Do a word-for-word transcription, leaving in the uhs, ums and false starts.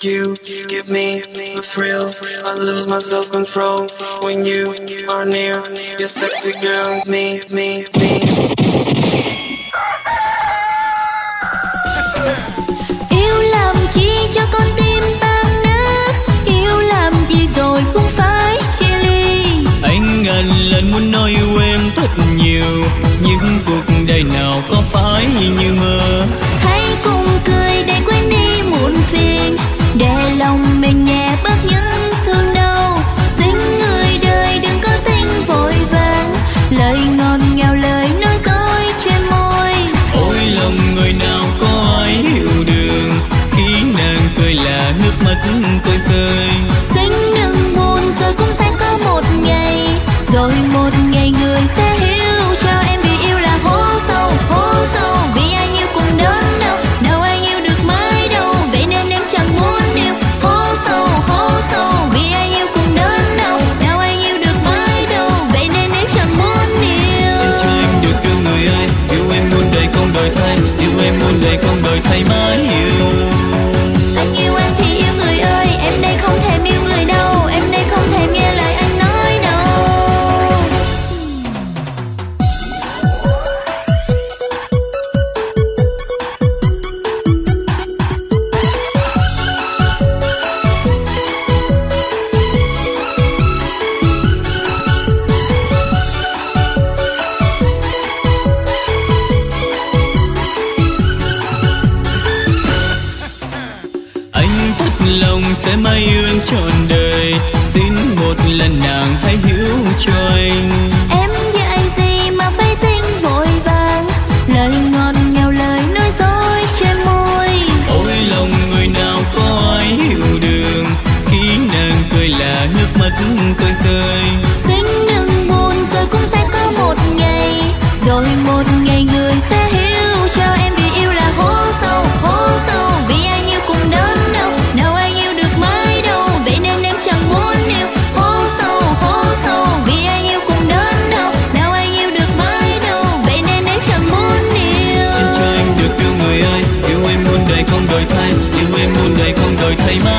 You give me the thrill. I lose my self-control when you are near. You're sexy girl, me, me, me. Yêu làm chi cho con tim tan nát, yêu làm gì rồi cũng phải chia ly. Anh ngần lần muốn nói yêu em thật nhiều, nhưng cuộc đời nào có phải như mơ. Hãy cùng cười để quên đi muộn phiền, để lòng mình nhẹ bớt những thương đau. Xin người đời đừng có tình vội vàng, lời ngọt ngào lời nói dối trên môi. Ôi lòng người nào có ai hiểu được, khi nàng cười là nước mắt tôi rơi. Xin đừng buồn rồi cũng sẽ có một ngày, rồi một ngày người sẽ hiểu cho em vì yêu là hố sâu, hố sâu. Vì ai yêu cũng đớn đau, đâu ai yêu được mãi đâu, vậy nên em chẳng muốn yêu. Hố sâu, hố sâu, vì ai yêu cũng đớn đau, đâu ai yêu được mãi đâu, vậy nên em chẳng muốn yêu. Xin cho em được yêu người ơi, yêu em muôn đời không đổi thay, yêu em muôn đời không đổi thay mãi yêu. Anh yêu anh thì yêu người ơi, em đây không thèm yêu người đâu, em đây không thèm nghe lời anh nói đâu. Anh thật lòng sẽ mãi yêu em trọn đời, xin một lần nàng hãy hiểu cho anh. Em dạy gì mà phải tính vội vàng, lời ngọt ngào lời nói dối trên môi. Ôi lòng người nào có ai hiểu được, khi nàng cười là nước mắt tôi rơi. Xin đừng buồn rồi cũng sẽ có một ngày, rồi một ngày người sẽ hiểu cho em vì yêu là hố sâu, hố sâu. Vì ai yêu cũng đớn đau, đâu ai yêu được mãi đâu, vậy nên em chẳng muốn yêu. Hố sâu, hố sâu, vì ai yêu cũng đớn đau, đâu ai yêu được mãi đâu, vậy nên em chẳng muốn yêu. Xin cho anh được yêu người ơi, yêu em muôn đời không đổi thay, yêu em muôn đời không đổi thay mãi.